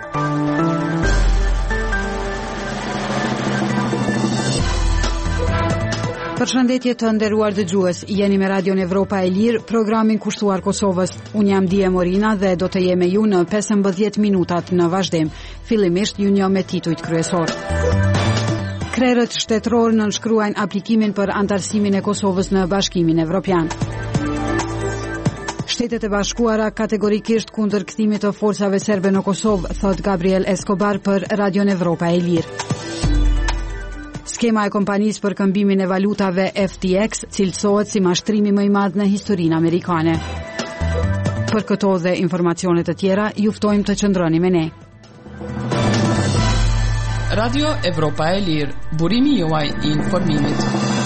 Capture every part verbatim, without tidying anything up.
Përshëndetje të nderuar dëgjues, jeni me Radion Evropa e Lirë, programin kushtuar Kosovës. Unë jam Dije Morina dhe do të jem me ju në pesëmbëdhjetë minutat në vazhdim. Fillimisht ju njoh me titujt kryesor. Krerët shtetëror nënshkruajnë aplikimin për antarësimin e Kosovës në Bashkimin Evropian. Shtetet e Bashkuara kategorikisht kundër kthimit të forcave serbe në Kosovë, thot Gabriel Escobar për Radion Evropa e Lirë. Skema e kompanisë për këmbimin e valutave F T X cilësohet si mashtrimi më i madh në historinë amerikane. Për këto dhe informacione të tjera, ju ftojmë të qëndroni me ne. Radio Evropa e Lirë, burimi juaj i informimit.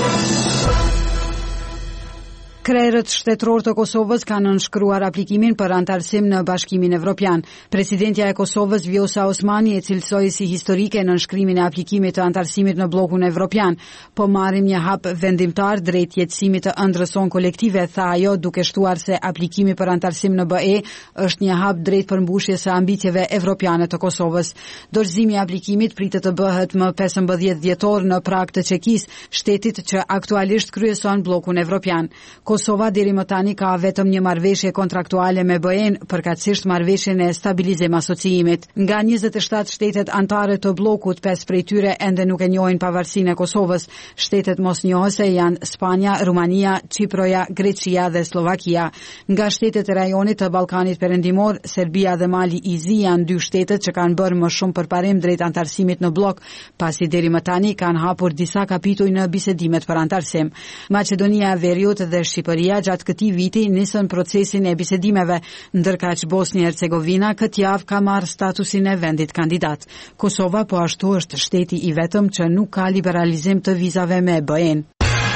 Krerët shtetëror të Kosovës kanë nënshkruar aplikimin për antarësim në Bashkimin Evropian. Presidentja e Kosovës Vjosa Osmani e cilësoi si historike nënshkrimin e aplikimit të antarësimit në bllokun evropian. Po marrim një hap vendimtar drejt jetësimit të ëndrrës son kolektive, tha ajo, duke shtuar se aplikimi për antarësim në B E është një hap drejt përmbushjes së ambicjeve evropiane të Kosovës. Dorëzimi i aplikimit pritet të bëhet më pesëmbëdhjetë dhjetor në Prag të Çekisë, shtetit që aktualisht kryeson bllokun evropian. Kosova deri më tani ka vetëm një marrëveshje kontraktuale me B E-n, përkatësisht marrëveshjen e stabilizim asociimit. Nga njëzet e shtatë shtetet anëtare të bllokut, pesë prej tyre ende nuk e njohin pavarësinë e Kosovës. Shtetet mosnjohëse janë Spanja, Rumania, Çiproja, Greqia dhe Slovakia. Nga shtetet e rajonit të Ballkanit Perëndimor, Serbia dhe Mali i Zi janë dy shtetet që kanë bërë më shumë përparim drejt antarësimit në blok, pasi deri më tani kanë hapur disa kapituj në bisedimet për antarësim. Maqedonia e Veriut dhe Shqipëria gjatë këtij viti nisën procesin e bisedimeve, ndërkaq Bosnia e Hercegovina këtë javë ka marrë statusin e vendit kandidat. Kosova po ashtu është shteti i vetëm që nuk ka liberalizim të vizave me B E-n.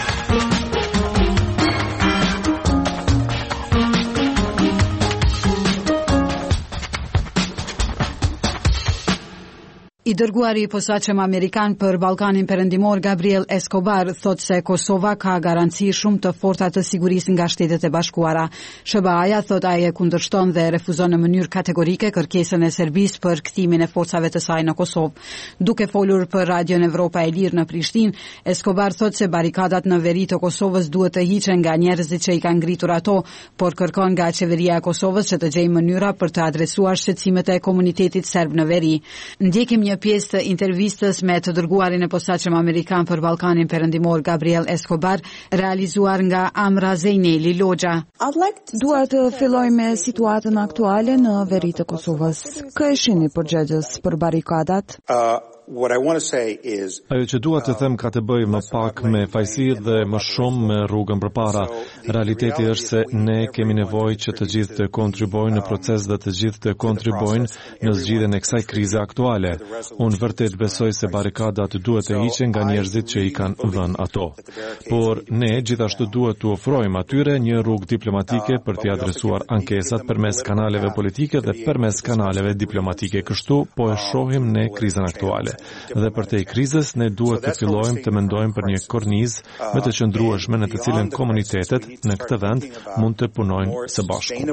I dërguari i posaçëm amerikan për Ballkanin Perëndimor Gabriel Escobar thot se Kosova ka garanci shumë të forta të sigurisë nga Shtetet e Bashkuara. S B A-ja thot ai e kundërshton dhe refuzon në mënyrë kategorike kërkesën e Serbisë për kthimin e forcave të saj në Kosovë. Duke folur për Radion Evropa e Lirë në Prishtinë, Escobar thot se barikadat në veri të Kosovës duhet të hiqen nga njerëzit që i kanë ngritur ato, por kërkon nga qeveria e Kosovës që të gjejë mënyra për të adresuar shqetësimet e komunitetit serb në veri. Ndjekim një pjesë të intervistës me të dërguarin e posaçëm amerikan për Ballkanin Perëndimor Gabriel Escobar, realizuar nga Amra Zejneli Loxha. Dua të filloj me situatën aktuale në veri të Kosovës. Kë e shihni përgjegjës për barikadat? Uh... Ajo që dua të them ka të bëjë më pak me fajsi dhe më shumë me rrugën përpara. Realiteti është se ne kemi nevojë që të gjithë të kontribuojnë në proces dhe të gjithë të kontribuojnë në zgjidhjen e kësaj krize aktuale. Unë vërtet besoj se barikadat duhet të hiqen nga njerëzit që i kanë vënë ato. Por ne gjithashtu duhet të ofrojmë atyre një rrugë diplomatike për t'i adresuar ankesat përmes kanaleve politike dhe përmes kanaleve diplomatike. Kështu po e shohim ne krizën aktuale. Dhe për te i krizës, ne duhet të fillojmë të mendojmë për një kornizë me të qëndrueshme në të cilën komunitetet në këtë vend mund të punojnë së bashku.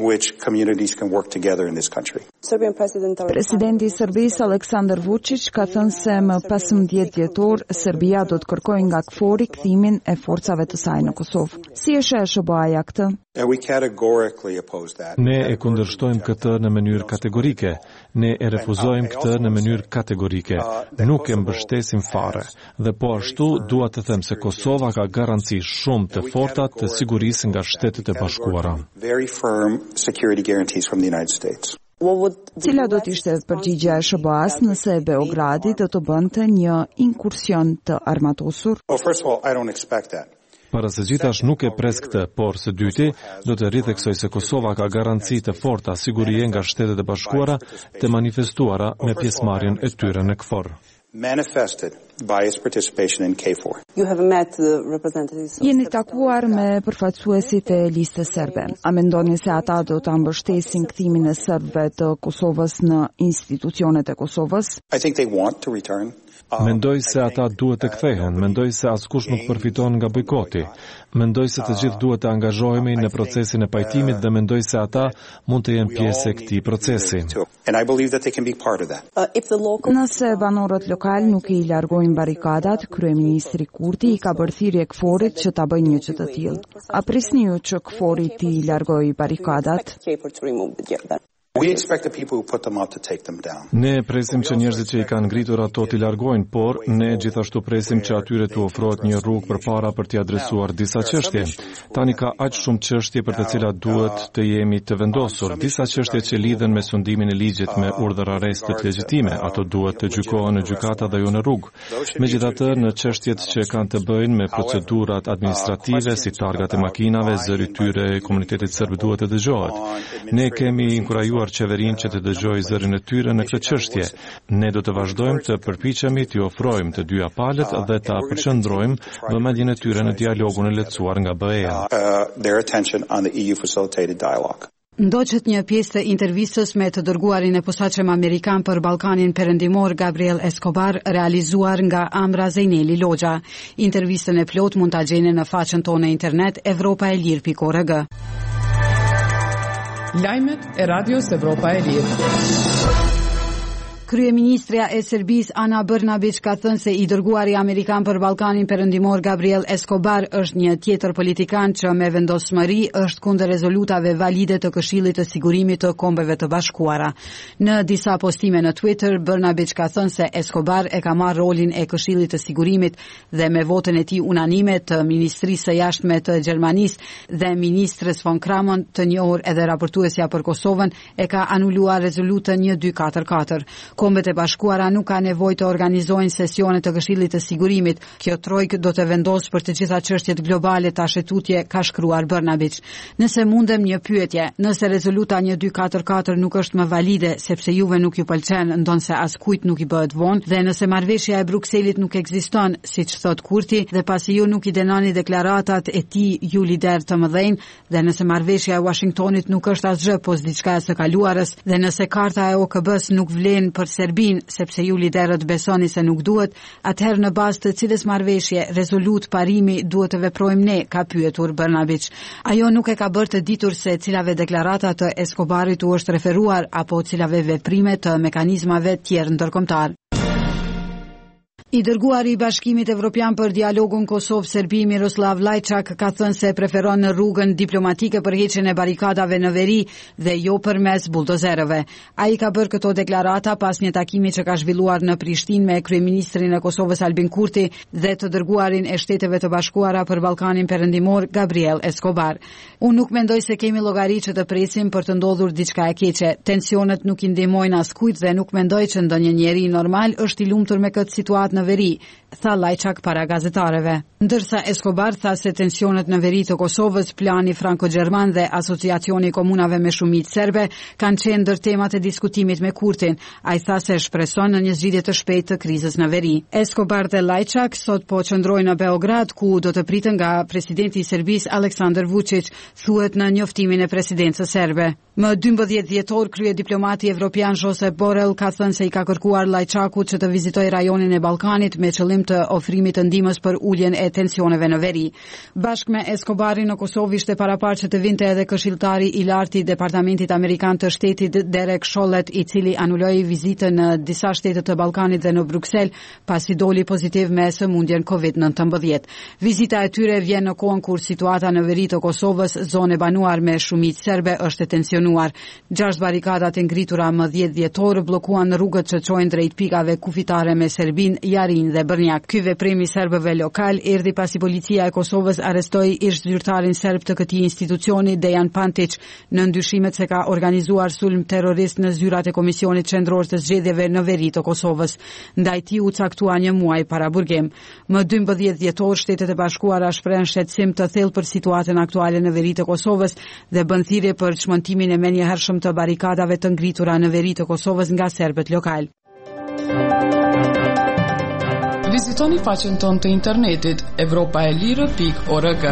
Presidenti i Serbisë Aleksandar Vučić ka thënë se më pesëmbëdhjetë dhjetor Serbia do të kërkojë nga KFOR-i kthimin e forcave të saj në Kosovë. Si e sheh S B A-ja këtë? Ne e kundërshtojmë këtë në mënyrë kategorike. Ne e refuzojmë këtë në mënyrë kategorike. Nuk e mbështesim fare. Dhe po ashtu dua të them se Kosova ka garanci shumë të forta të sigurisë nga Shtetet e Bashkuara. Cila do të ishte përgjigjja e S B A-s nëse Beogradi do të bënte një inkursion të armatosur? Para së gjithash nuk e pres këtë, por së dyti do të ritheksoj se Kosova ka garanci të forta sigurie nga Shtetet e Bashkuara të manifestuara me pjesëmarrjen e tyre në KFOR. by its participation in K four. You have met the representatives. Jeni takuar me përfaqësuesit e listës serbe. A mendoni se ata do ta mbështesin kthimin e serbëve të Kosovës në institucionet e Kosovës? I think they want to return. Mendoj se ata duhet të kthehen, mendoj se askush nuk përfiton nga bojkoti. Mendoj se të gjithë duhet të angazhohemi në procesin e pajtimit dhe mendoj se ata mund të jenë pjesë e këtij procesi. And I believe that they can be part of that. Nëse banorët lokal nuk i largojnë barikadat, kryeministri Kurti i ka bërë thirrje Kforit që ta bëjnë një gjë të tillë. A prisni ju që Kfori t'i largojë barikadat? We expect the people who put them up to take them down. Ne presim që njerëzit që i kanë ngritur ato t'i largojnë, por ne gjithashtu presim që atyre t'u ofrohet një rrugë përpara për t'i adresuar disa çështje. Tani ka aq shumë çështje për të cilat duhet të jemi të vendosur, disa çështje që lidhen me sundimin e ligjit me urdhër arrestit legjitime, ato duhet të gjykohen në gjykata dhe jo në rrugë. Megjithatë, në çështjet që kanë të bëjnë me procedurat administrative si targat e makinave, zëri tyre e komunitetit serb duhet të dëgjohet. Ne kemi inkurajuar qeverinë që të dëgjojë zërin e tyre në këtë çështje. Ne do të vazhdojmë të përpiqemi t'i ofrojmë të dyja palët dhe ta përqendrojmë vëmendjen e tyre në dialogun e lehtësuar nga B E A. Their attention on the E U facilitated dialogue. Ndoqët një pjesë të intervistës me të dërguarin e posaçëm amerikan për Ballkanin Perëndimor Gabriel Escobar, realizuar nga Amra Zejneli Loxha. Intervistën e plot mund ta gjeni në faqen tonë internet evropaelir pikë org. Lajmet e Radios Evropa e Lirë. Kryeministrja e Serbisë Ana Brnabić ka thënë se i dërguari amerikan për Ballkanin Perëndimor Gabriel Escobar është një tjetër politikan që me vendosmëri është kundër rezolutave valide të Këshillit të Sigurimit të Kombeve të Bashkuara. Në disa postime në Twitter, Brnabić ka thënë se Escobar e ka marrë rolin e Këshillit të Sigurimit dhe me votën e tij unanime të Ministrisë së Jashtme të Gjermanisë dhe ministres von Kramon, të njohur edhe raportuesja për Kosovën, e ka anuluar rezolutën një dy katër katër. Kombet e Bashkuara nuk ka nevojë të organizojnë sesione të Këshillit të Sigurimit. Kjo trojkë do të vendosë për të gjitha çështjet globale tash tutje, ka shkruar Brnabić. Nëse mundem një pyetje, nëse rezoluta një dy katër katër nuk është më valide sepse juve nuk ju pëlqen, ndonse askujt nuk i bëhet vonë, dhe nëse marrëveshja e Brukselit nuk ekziston, siç thot Kurti, dhe pasi ju nuk i denoni deklaratat e tij ju lider të mëdhenj, dhe nëse marrëveshja e Washingtonit nuk është asgjë pos diçka e së kaluarës, dhe nëse karta e O K B-s nuk vlen për Serbin, sepse ju liderët besoni se nuk duhet, atëherë në bazë të cilës marrëveshje, rezolut, parimi duhet të veprojmë ne, ka pyetur Brnabić. Ajo nuk e ka bërë të ditur se cilave deklarata të Escobarit u është referuar apo cilave veprime të mekanizmave tjerë ndërkombëtar. I dërguari i Bashkimit Evropian për dialogun Kosovë-Serbi Miroslav Lajçak ka thënë se preferon në rrugën diplomatike përheqjen e barikadave në veri dhe jo përmes buldozerëve. Ai ka bërë këto deklarata pas një takimi që ka zhvilluar në Prishtinë me kryeministrin e Kosovës Albin Kurti dhe të dërguarin e Shteteve të Bashkuara për Ballkanin Perëndimor Gabriel Escobar. Unë nuk mendoj se kemi llogari që të presim për të ndodhur diçka e keqe. Tensionet nuk i ndihmojnë askujt dhe nuk mendoj që ndonjë njeri normal është i lumtur me këtë situatë në veri, tha Lajçak para gazetarëve. Ndërsa Escobar tha se tensionet në veri të Kosovës, plani franko-gjerman dhe asociacioni i komunave me shumicë serbe kanë qenë ndër temat e diskutimit me Kurtin. Ai tha se shpreson në një zgjidhje të shpejtë të krizës në veri. Escobar dhe Lajçak sot po qëndrojnë në Beograd, ku do të pritën nga presidenti i Serbisë Aleksandar Vučić, thuhet në njoftimin e presidencës serbe. Më dymbëdhjetë dhjetor, krye diplomati evropian Josep Borrell ka thënë se i ka kërkuar Lajçakut që të vizitojë rajonin e Ballkanit me qëllim të ofrimit të ndihmës për uljen e tensioneve në veri. Bashkë me Escobarin në Kosovë ishte paraparë që të vinte edhe këshilltari i lartë i Departamentit Amerikan të Shtetit Derek Chollet, i cili anuloi vizitën në disa shtete të Ballkanit dhe në Bruksel pasi doli pozitiv me sëmundjen kovid nëntëmbëdhjetë. Vizita e tyre vjen në kohën kur situata në veri të Kosovës, zonë e banuar me shumicë serbe, është e tensionuar. Gjashtë barikadat e ngritura më dhjetë dhjetor bllokuan rrugët që çojnë drejt pikave kufitare me Serbin, Jarin dhe Brnjak. Ky veprim i serbëve lokal erdhi pasi policia e Kosovës arrestoi ish zyrtarin serb të këtij institucioni Dejan Pantić në ndyshimet se ka organizuar sulm terrorist në zyrat e Komisionit Qendror të Zgjedhjeve në veri të Kosovës. Ndaj tij u caktua një muaj para burgim. Më dymbëdhjetë dhjetor, Shtetet e Bashkuara shprehen shqetësim të thellë për situatën aktuale në veri të Kosovës dhe bën thirrje për çmontimin e menjëhershëm të barikadave të ngritura në veri të Kosovës nga serbët lokal. Vizitoni faqen tonë të internetit evropa e lirë pikë org.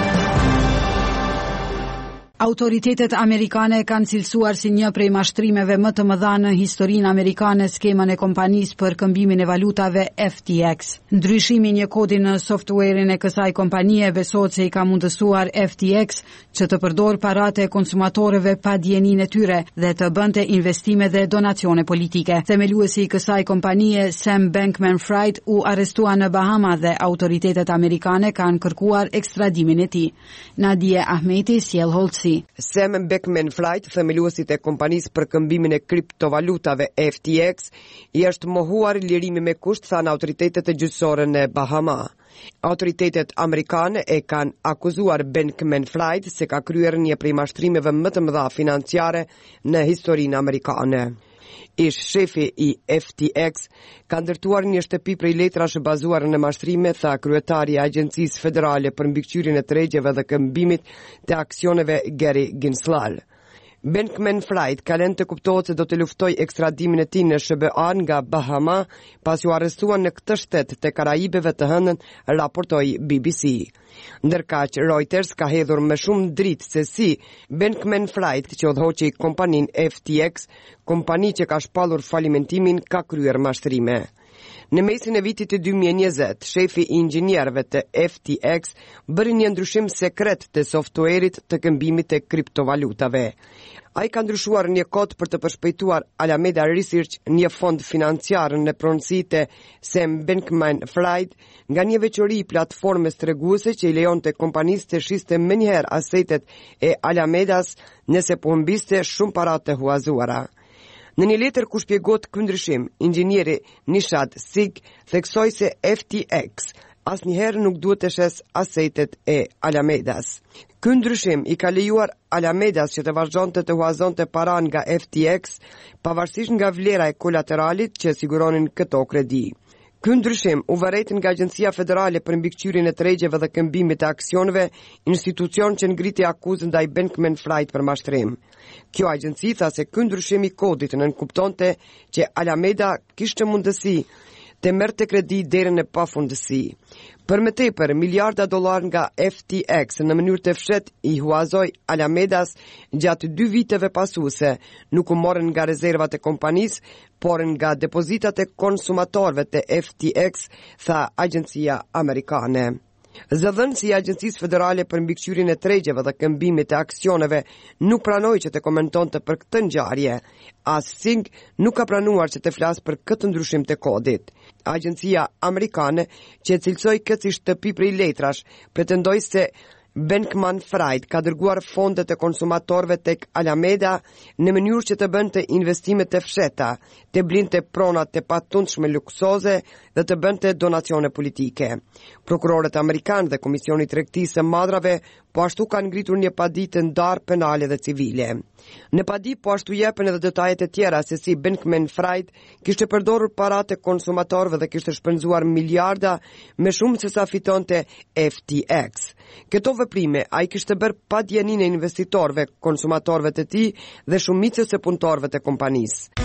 Autoritetet amerikane kanë cilësuar si një prej mashtrimeve më të mëdha në historinë amerikane skemën e kompanisë për këmbimin e valutave F T X. Ndryshimi i një kodi në softwarein e kësaj kompanie besohet se i ka mundësuar F T X që të përdor paratë e konsumatorëve pa dijenin e tyre dhe të bënte investime dhe donacione politike. Themeluesi i kësaj kompanie, Sam Bankman-Fried, u arrestua në Bahama dhe autoritetet amerikane kanë kërkuar ekstradimin e tij. Nadia Ahmeti sjell holtësi. Sam Bankman-Fried, themeluesit e kompanisë për këmbimin e kriptovalutave F T X, i është mohuar lirimi me kusht, thanë autoritetet e gjyqësore në Bahama. Autoritetet amerikane e kanë akuzuar Bankman-Fried se ka kryer një prej mashtrimeve më të mëdha financiare në historinë amerikane. Ish shefi i F T X ka ndërtuar një shtëpi prej letrash bazuar në mashtrime, tha kryetari i Agjencisë Federale për mbikëqyrjen e tregjeve dhe këmbimit të aksioneve Gary Gensler. Bankman-Fried ka lënë të kuptohet se do të luftoj ekstradimin e tij në S B A nga Bahama, pasi u arrestuan në këtë shtet të Karajibeve të hënën, raportoi B B C. Ndërkaq Reuters ka hedhur më shumë dritë se si Bankman-Fried, që udhëhoqi kompaninë F T X, kompani që ka shpallur falimentimin, ka kryer mashtrime. Në mesin e vitit të dy mijë e njëzet, shefi i inxhinierëve të F T X bëri një ndryshim sekret të softwareit të këmbimit të kriptovalutave. Ai ka ndryshuar një kod për të përshpejtuar Alameda Research, një fond financiar në pronësitë Sam Bankman-Fried, nga një veçori i platformës treguese që i lejonte kompanisë të shiste menjëherë asetet e Alamedas nëse po humbiste shumë para të huazuara. Në një letër ku shpjegohet ky ndryshim, inxhinieri Nishad Sig theksoi se F T X asnjëherë nuk duhet të shes asetet e Alamedas. Ky ndryshim i ka lejuar Alamedas që të vazhdonte të huazonte para nga F T X, pavarësisht nga vlera e kolateralit që siguronin këto kredi. Ky ndryshim u vërejt nga Agjencia Federale për mbikëqyrjen e tregjeve dhe këmbimit të aksioneve, institucion që ngriti akuzë ndaj Bankman-Fried për mashtrim. Kjo agjenci tha se ky ndryshim i kodit nënkuptonte që Alameda kishte mundësi të merrte kredi deri në pafundësi. Për më tepër, miliarda dollar nga F T X në mënyrë të fshehtë i huazoi Alamedas gjatë dy viteve pasuese, nuk u morën nga rezervat e kompanisë, por nga depozitat e konsumatorëve të F T X, tha agjencia amerikane. Zëdhënësi i Agjencisë Federale për mbikëqyrjen e tregjeve dhe këmbimit të aksioneve nuk pranoi që të komentonte për këtë ngjarje. As Singh nuk ka pranuar që të flasë për këtë ndryshim të kodit. Agjencia amerikane, që cilësoi këtë si shtëpi prej letrash, pretendoi se Bankman-Fried ka dërguar fondet e konsumatorëve tek Alameda në mënyrë që të bënte investime të fshehta, të blinte prona të patundshme luksoze dhe të bënte donacione politike. Prokurorët amerikanë dhe Komisioni i Tregtisë së Madrave po ashtu kanë ngritur një padi të ndarë penale dhe civile. Në padi po ashtu jepen edhe detajet e tjera se si Bankman-Fried kishte përdorur paratë e konsumatorëve dhe kishte shpenzuar miliarda më shumë se sa fitonte F T X. Këto veprime ai kishte bërë pa dijenin e investitorëve, konsumatorëve të tij dhe shumicës së punëtorëve të kompanisë.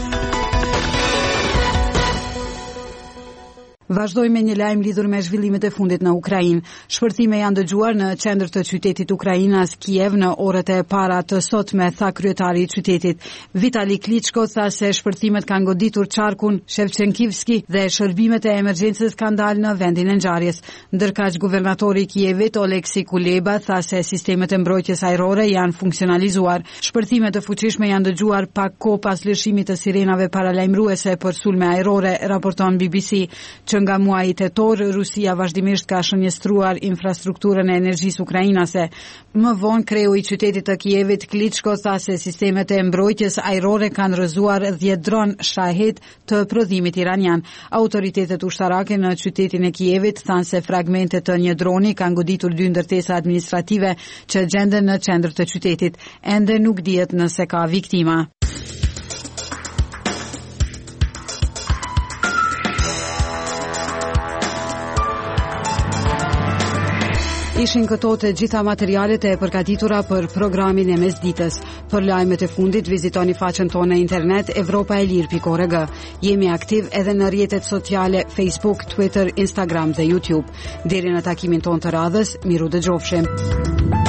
Vazhdoj me një lajm lidhur me zhvillimet e fundit në Ukrainë. Shpërthime janë dëgjuar në qendër të qytetit Ukrainas Kiev në orët e para të sotme, tha kryetari i qytetit. Vitali Klitschko tha se shpërthimet kanë goditur qarkun Shevchenkivski dhe shërbimet e emergjencës kanë dalë në vendin e ngjarjes. Ndërkaq guvernatori i Kievit Oleksi Kuleba tha se sistemet e mbrojtjes ajrore janë funksionalizuar. Shpërthimet e fuqishme janë dëgjuar pak kohë pas lëshimit të sirenave paralajmëruese për sulme ajrore, raporton B B C. Që nga muaji tetor, Rusia vazhdimisht ka shënjestruar infrastrukturën e energjisë ukrainase. Më vonë, kreu i qytetit të Kievit, Klitschko, tha se sistemet e mbrojtjes ajrore kanë rrëzuar dhjetë dron Shahed të prodhimit iranian. Autoritetet ushtarake në qytetin e Kievit thanë se fragmente të një droni kanë goditur dy ndërtesa administrative që gjenden në qendër të qytetit. Ende nuk dihet nëse ka viktima. ishin këto të gjitha materialet e përgatitura për programin e mesditës. Për lajmet e fundit vizitoni faqen tonë në internet europa e lirë pikë org. Jemi aktiv edhe në rrjetet sociale Facebook, Twitter, Instagram dhe YouTube. Deri në takimin tonë të radhës, miru dëgjofshim.